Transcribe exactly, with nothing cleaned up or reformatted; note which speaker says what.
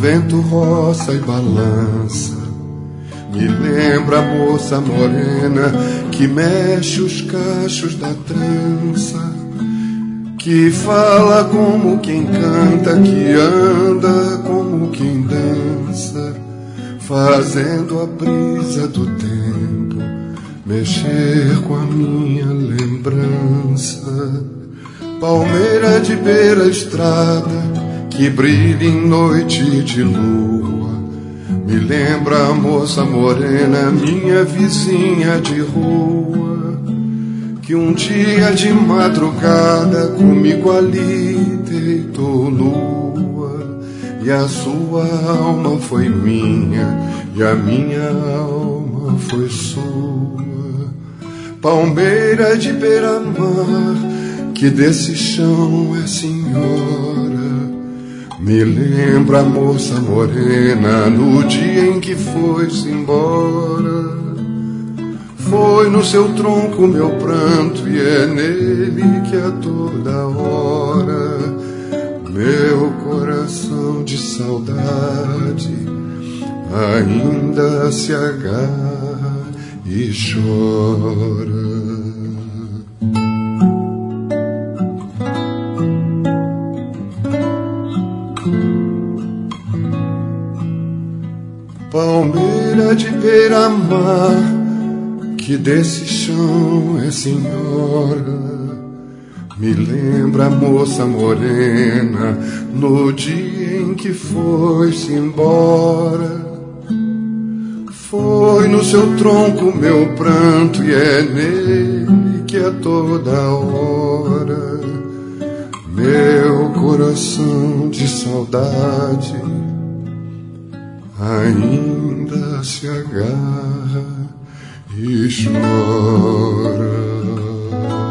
Speaker 1: vento roça e balança. Me lembra a moça morena que mexe os cachos da trança, que fala como quem canta, que anda como quem dança, fazendo a brisa do tempo mexer com a minha lembrança. Palmeira de beira-estrada que brilha em noite de lua, me lembra a moça morena, minha vizinha de rua, que um dia de madrugada comigo ali deitou nua, e a sua alma foi minha e a minha alma foi sua. Palmeira de beira-mar que desse chão é senhora, me lembra a moça morena no dia em que foi-se embora. Foi no seu tronco meu pranto e é nele que a toda hora meu coração de saudade ainda se agarra e chora. Palmeira de beira-mar que desse chão é senhora, me lembra a moça morena no dia em que foi-se embora. Foi no seu tronco meu pranto e é nele que a toda hora meu coração de saudade ainda se agarra e chora.